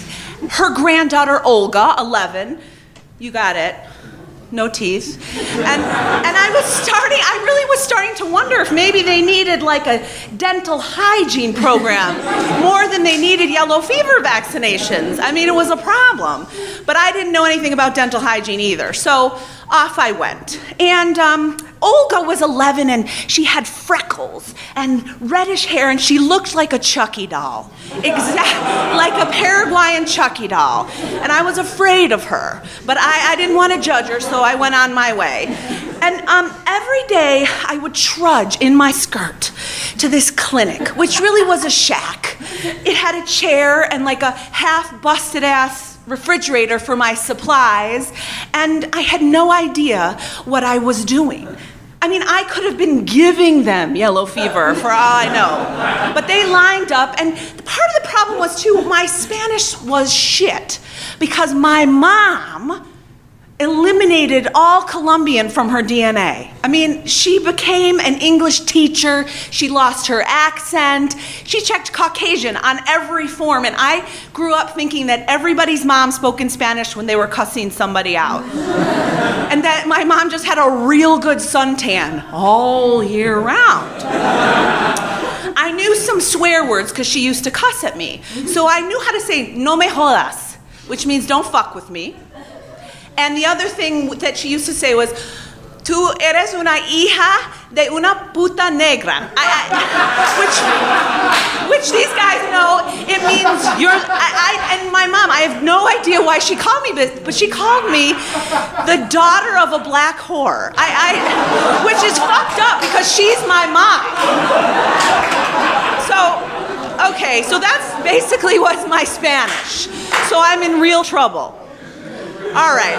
her granddaughter Olga, eleven, you got it, no teeth. And and I was starting, I really was starting to wonder if maybe they needed like a dental hygiene program more than they needed yellow fever vaccinations. I mean, it was a problem. But I didn't know anything about dental hygiene either. So off I went. And um, Olga was eleven and she had freckles and reddish hair and she looked like a Chucky doll. Exactly, like a Paraguayan Chucky doll. And I was afraid of her. But I, I didn't want to judge her, so I went on my way. And um, every day I would trudge in my skirt to this clinic, which really was a shack. It had a chair and like a half busted ass refrigerator for my supplies, and I had no idea what I was doing. I mean, I could have been giving them yellow fever for all I know. But they lined up, and part of the problem was, too, my Spanish was shit because my mom eliminated all Colombian from her D N A. I mean, she became an English teacher. She lost her accent. She checked Caucasian on every form, and I grew up thinking that everybody's mom spoke in Spanish when they were cussing somebody out. And that my mom just had a real good suntan all year round. I knew some swear words because she used to cuss at me. So I knew how to say, no me jodas, which means don't fuck with me. And the other thing that she used to say was, tú eres una hija de una puta negra. I, I, which, which these guys know, it means you're, I, I, and my mom, I have no idea why she called me this, but she called me the daughter of a black whore. I, I, which is fucked up because she's my mom. So, okay, so that's basically what's my Spanish. So I'm in real trouble. All right.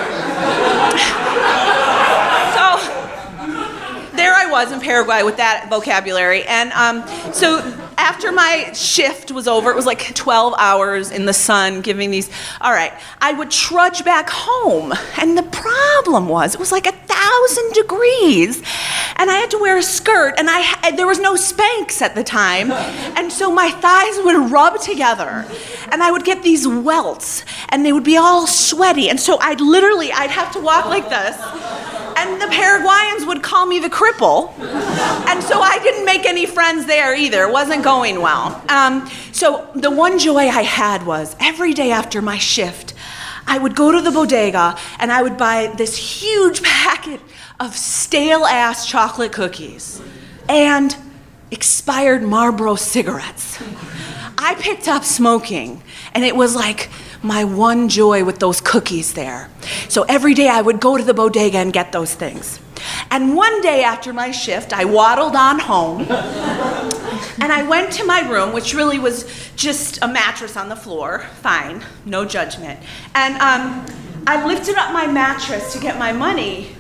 So there I was in Paraguay with that vocabulary. And um, so after my shift was over, it was like twelve hours in the sun giving these, all right, I would trudge back home. And the problem was, it was like a thousand degrees. And I had to wear a skirt, and I and there was no Spanx at the time. And so my thighs would rub together, and I would get these welts, and they would be all sweaty. And so I'd literally, I'd have to walk like this. And the Paraguayans would call me the cripple. And so I didn't make any friends there either. It wasn't going well. Um, so the one joy I had was every day after my shift, I would go to the bodega and I would buy this huge packet of stale-ass chocolate cookies and expired Marlboro cigarettes. I picked up smoking, and it was like my one joy with those cookies there. So every day I would go to the bodega and get those things. And one day after my shift, I waddled on home, and I went to my room, which really was just a mattress on the floor. Fine, no judgment. And um, I lifted up my mattress to get my money.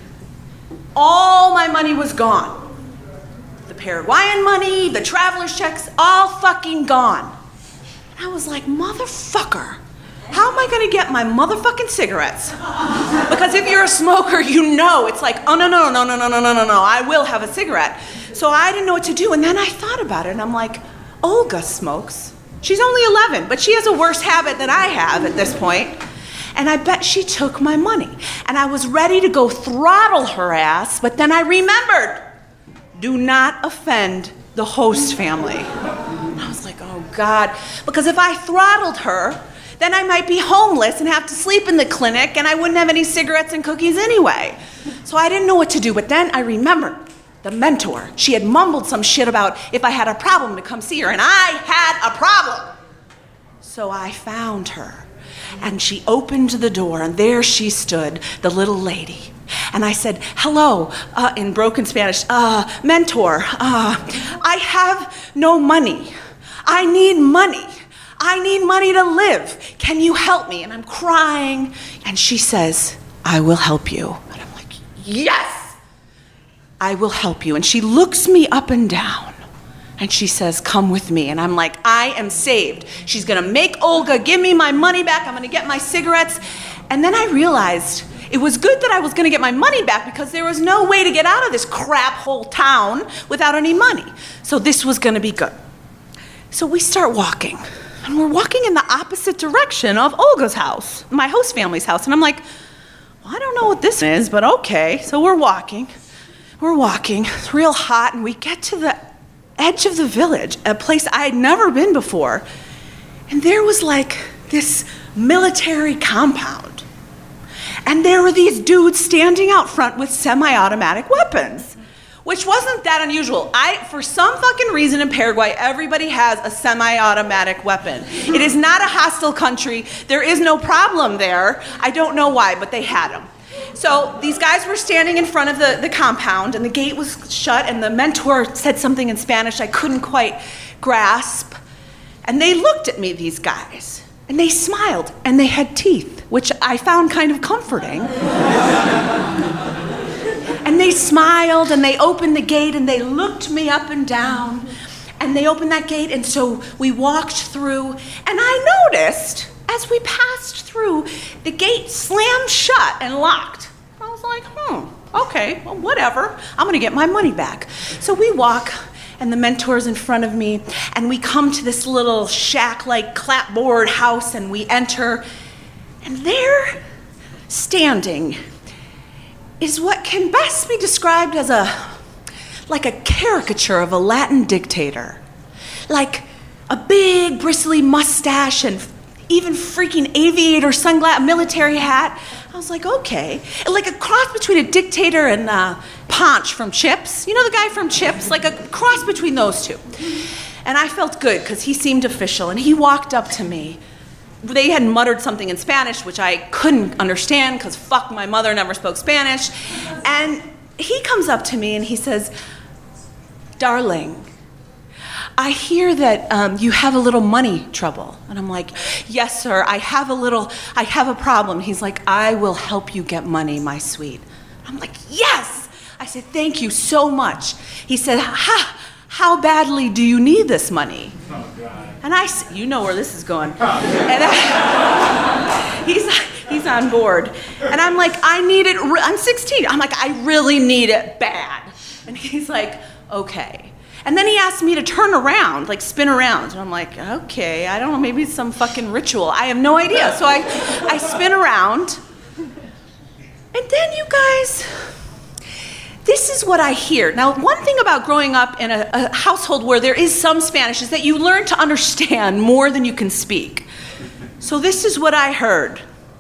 All my money was gone. The Paraguayan money, the traveler's checks, all fucking gone. And I was like, motherfucker, how am I gonna get my motherfucking cigarettes? Because if you're a smoker, you know it's like, oh no, no, no, no, no, no, no, no, no, I will have a cigarette. So I didn't know what to do, and then I thought about it, and I'm like, Olga smokes. She's only eleven, but she has a worse habit than I have at this point. And I bet she took my money. And I was ready to go throttle her ass, but then I remembered, do not offend the host family. And I was like, oh God, because if I throttled her, then I might be homeless and have to sleep in the clinic, and I wouldn't have any cigarettes and cookies anyway. So I didn't know what to do, but then I remembered the mentor. She had mumbled some shit about if I had a problem to come see her, and I had a problem. So I found her. And she opened the door, and there she stood, the little lady. And I said, hello, uh, in broken Spanish, uh, mentor, uh, I have no money. I need money. I need money to live. Can you help me? And I'm crying. And she says, I will help you. And I'm like, yes, I will help you. And she looks me up and down. And she says, come with me. And I'm like, I am saved. She's gonna make Olga give me my money back. I'm gonna get my cigarettes. And then I realized it was good that I was gonna get my money back because there was no way to get out of this crap hole town without any money. So this was gonna be good. So we start walking And we're walking in the opposite direction of Olga's house, my host family's house. And I'm like, well, I don't know what this is, but okay. So we're walking. We're walking. It's real hot, and we get to the edge of the village, a place I had never been before. And there was like this military compound. And there were these dudes standing out front with semi-automatic weapons, which wasn't that unusual. I, for some fucking reason in Paraguay, everybody has a semi-automatic weapon. It is not a hostile country. There is no problem there. I don't know why, but they had them. So these guys were standing in front of the, the compound, and the gate was shut, and the mentor said something in Spanish I couldn't quite grasp. And they looked at me, these guys, and they smiled, and they had teeth, which I found kind of comforting. And they smiled, and they opened the gate, and they looked me up and down, and they opened that gate, and so we walked through, and I noticed, as we passed through, the gate slammed shut and locked. I was like, hmm, okay, well, whatever. I'm gonna get my money back. So we walk, and the mentor's in front of me, and we come to this little shack-like clapboard house, and we enter, and there, standing, is what can best be described as a, like a caricature of a Latin dictator. Like a big bristly mustache and even freaking aviator sunglass, military hat. I was like, okay. Like a cross between a dictator and uh, Ponch from Chips. You know the guy from Chips? Like a cross between those two. And I felt good because he seemed official, and he walked up to me. They had muttered something in Spanish, which I couldn't understand because fuck, my mother never spoke Spanish. And he comes up to me and he says, darling, I hear that um, you have a little money trouble. And I'm like, yes, sir, I have a little, I have a problem. He's like, I will help you get money, my sweet. I'm like, yes! I said, thank you so much. He said, ha, how badly do you need this money? Oh, God. And I, you know where this is going. And I, he's, he's on board. And I'm like, I need it, re- I'm sixteen. I'm like, I really need it bad. And he's like, okay. And then he asked me to turn around, like spin around. And I'm like, okay, I don't know, maybe it's some fucking ritual. I have no idea. So I, I spin around. And then you guys, this is what I hear. Now, one thing about growing up in a, a household where there is some Spanish is that you learn to understand more than you can speak. So this is what I heard.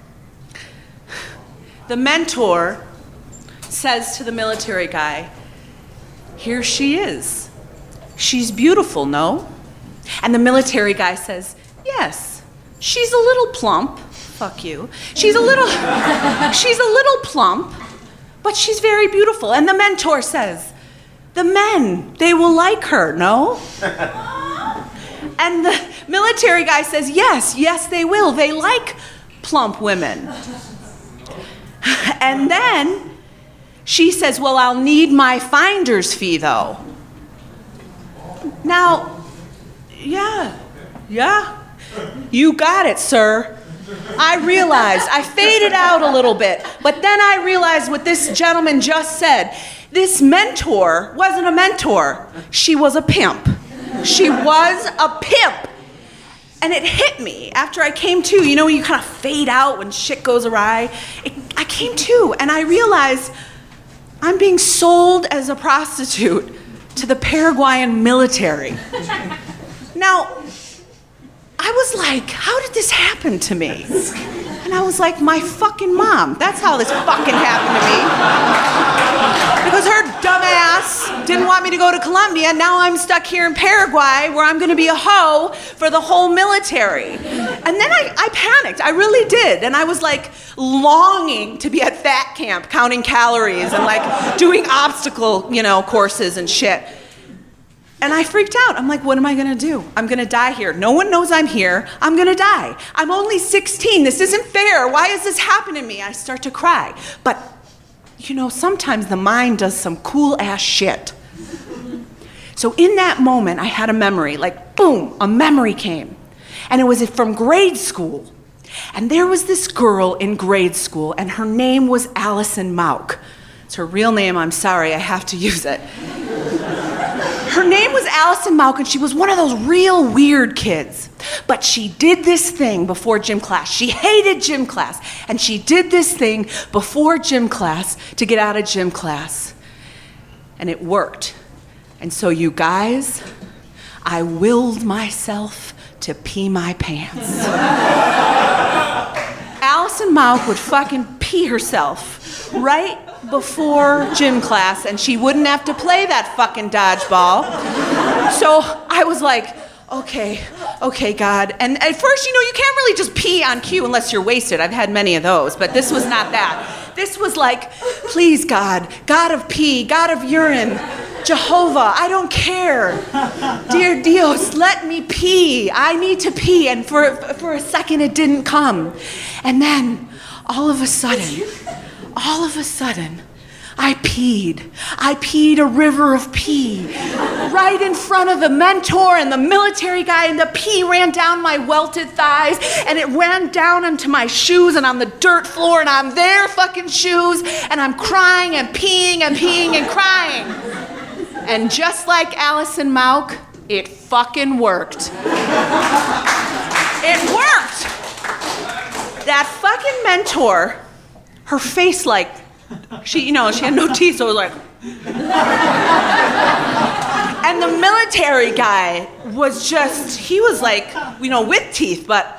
The mentor says to the military guy, here she is. She's beautiful, no? And the military guy says, yes, she's a little plump. Fuck you. She's a little, she's a little plump, but she's very beautiful. And the mentor says, the men, they will like her, no? And the military guy says, yes, yes, they will. They like plump women. And then she says, well, I'll need my finder's fee, though. Now, yeah, yeah, you got it, sir. I realized, I faded out a little bit, but then I realized what this gentleman just said. This mentor wasn't a mentor. She was a pimp. She was a pimp. And it hit me after I came to. You know when you kind of fade out when shit goes awry? It, I came to, and I realized I'm being sold as a prostitute to the Paraguayan military. Now, I was like, how did this happen to me? And I was like, my fucking mom. That's how this fucking happened to me. Because her dumbass didn't want me to go to Colombia. Now I'm stuck here in Paraguay where I'm gonna be a hoe for the whole military. And then I, I panicked, I really did. And I was like longing to be at fat camp, counting calories and like doing obstacle, you know, courses and shit. And I freaked out. I'm like, what am I gonna do? I'm gonna die here. No one knows I'm here. I'm gonna die. I'm only sixteen. This isn't fair. Why is this happening to me? I start to cry. But, you know, sometimes the mind does some cool ass shit. So in that moment, I had a memory, like boom, a memory came. And it was from grade school. And there was this girl in grade school, and her name was Allison Mauk. It's her real name, I'm sorry, I have to use it. Her name was Allison Mauck, and she was one of those real weird kids. But she did this thing before gym class. She hated gym class, and she did this thing before gym class to get out of gym class. And it worked. And so you guys, I willed myself to pee my pants. Allison Mauck would fucking pee herself right before gym class, and she wouldn't have to play that fucking dodgeball. So I was like, okay, okay, God. And at first, you know, you can't really just pee on cue unless you're wasted. I've had many of those, but this was not that. This was like, please, God, God of pee, God of urine, Jehovah, I don't care. Dear Dios, let me pee. I need to pee. And for, for a second, it didn't come. And then, all of a sudden, all of a sudden, I peed. I peed a river of pee right in front of the mentor and the military guy, and the pee ran down my welted thighs, and it ran down onto my shoes and on the dirt floor, and on their fucking shoes, and I'm crying and peeing and peeing and crying. And just like Allison Mauck, it fucking worked. It worked! That fucking mentor, her face like, she, you know, she had no teeth, so it was like. And the military guy was just, he was like, you know, with teeth, but.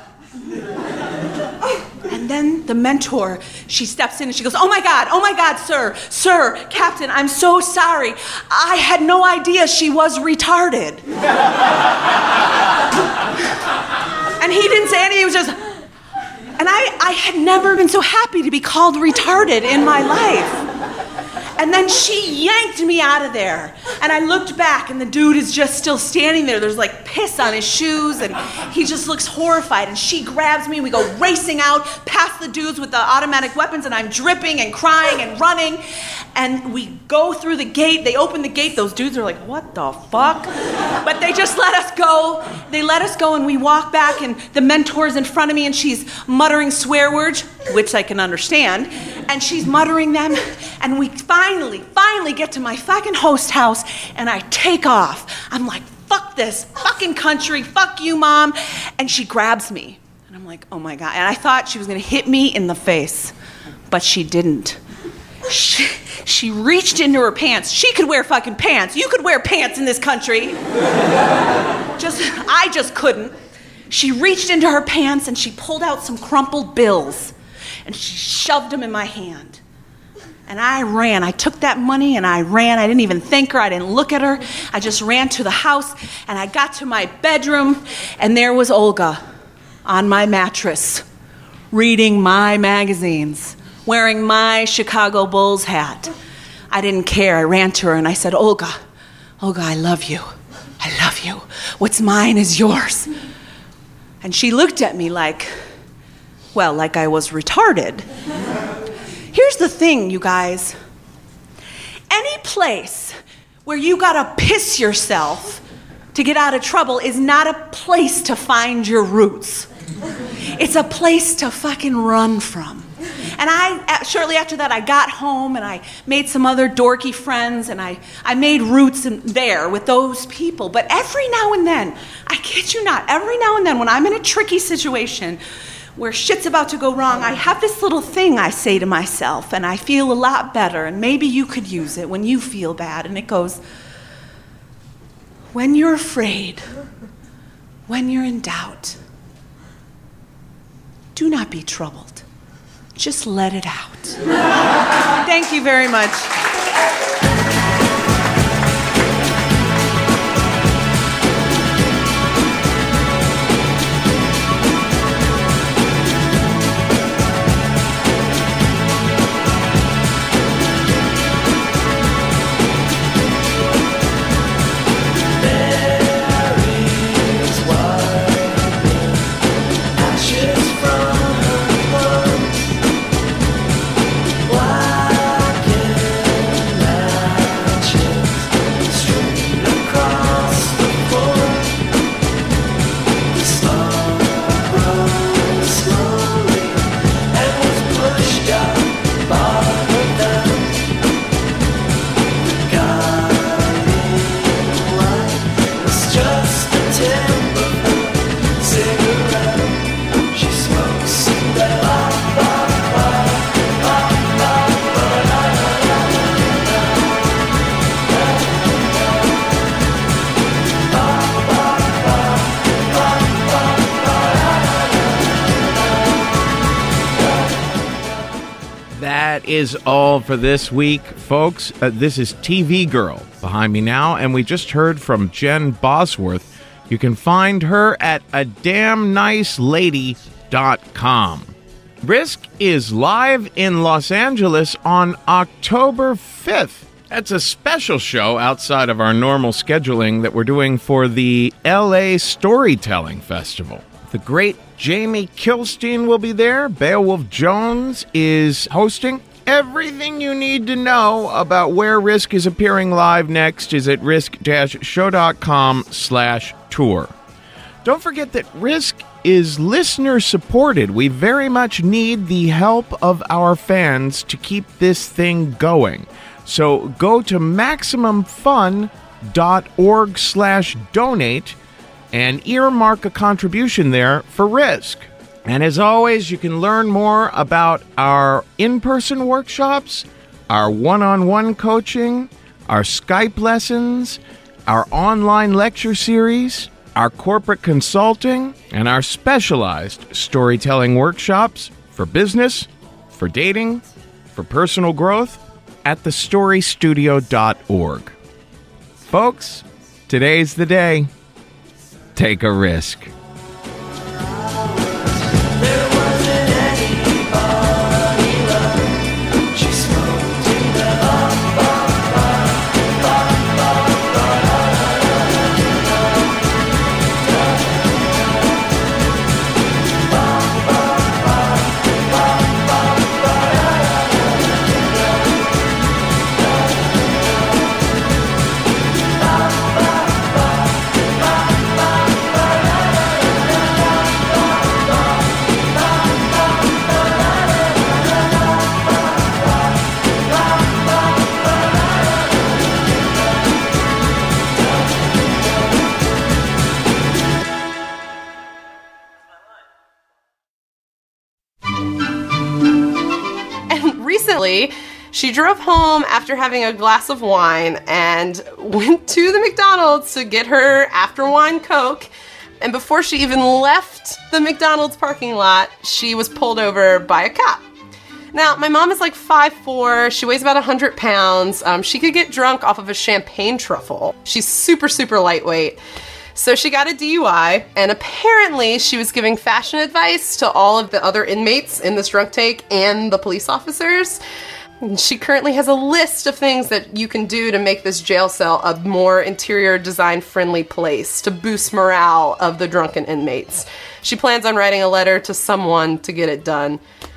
And then the mentor, she steps in and she goes, oh my God, oh my God, sir, sir, Captain, I'm so sorry. I had no idea she was retarded. And he didn't say anything, he was just, and I, I had never been so happy to be called retarded in my life. And then she yanked me out of there. And I looked back, and the dude is just still standing there. There's like piss on his shoes, and he just looks horrified. And she grabs me, and we go racing out past the dudes with the automatic weapons, and I'm dripping and crying and running. And we go through the gate. They open the gate. Those dudes are like, what the fuck? But they just let us go. They let us go, and we walk back, and the mentor's in front of me, and she's muttering swear words, which I can understand. And she's muttering them, and we finally, finally get to my fucking host house, and I take off. I'm like, fuck this fucking country, fuck you, Mom. And she grabs me, and I'm like, oh my God. And I thought she was gonna hit me in the face, but she didn't. She, she reached into her pants. She could wear fucking pants. You could wear pants in this country. Just, I just couldn't. She reached into her pants and she pulled out some crumpled bills and she shoved them in my hand. And I ran. I took that money and I ran. I didn't even thank her. I didn't look at her. I just ran to the house and I got to my bedroom and there was Olga on my mattress reading my magazines, wearing my Chicago Bulls hat. I didn't care. I ran to her and I said, Olga, Olga, I love you. I love you. What's mine is yours. And she looked at me like, well, like I was retarded. Here's the thing, you guys. Any place where you gotta piss yourself to get out of trouble is not a place to find your roots. It's a place to fucking run from. And I, shortly after that, I got home and I made some other dorky friends and I, I made roots in there with those people. But every now and then, I kid you not, every now and then when I'm in a tricky situation where shit's about to go wrong, I have this little thing I say to myself and I feel a lot better and maybe you could use it when you feel bad. And it goes, when you're afraid, when you're in doubt, do not be troubled. Just let it out. Thank you very much. Why can't that is all for this week, folks. Uh, this is T V Girl behind me now, and we just heard from Jen Bosworth. You can find her at a damn nice lady dot com. Risk is live in Los Angeles on October fifth. That's a special show outside of our normal scheduling that we're doing for the L A Storytelling Festival. The great Jamie Kilstein will be there. Beowulf Jones is hosting. Everything you need to know about where Risk is appearing live next is at risk dash show dot com slash tour. Don't forget that Risk is listener supported. We very much need the help of our fans to keep this thing going. So go to maximum fun dot org slash donate and earmark a contribution there for Risk. And as always, you can learn more about our in-person workshops, our one-on-one coaching, our Skype lessons, our online lecture series, our corporate consulting, and our specialized storytelling workshops for business, for dating, for personal growth at the story studio dot org. Folks, today's the day. Take a risk. Recently, she drove home after having a glass of wine and went to the McDonald's to get her after wine Coke. And before she even left the McDonald's parking lot, she was pulled over by a cop. Now, my mom is like five foot four. She weighs about one hundred pounds. Um, she could get drunk off of a champagne truffle. She's super, super lightweight. So she got a D U I, and apparently she was giving fashion advice to all of the other inmates in this drunk take and the police officers. And she currently has a list of things that you can do to make this jail cell a more interior design friendly place to boost morale of the drunken inmates. She plans on writing a letter to someone to get it done.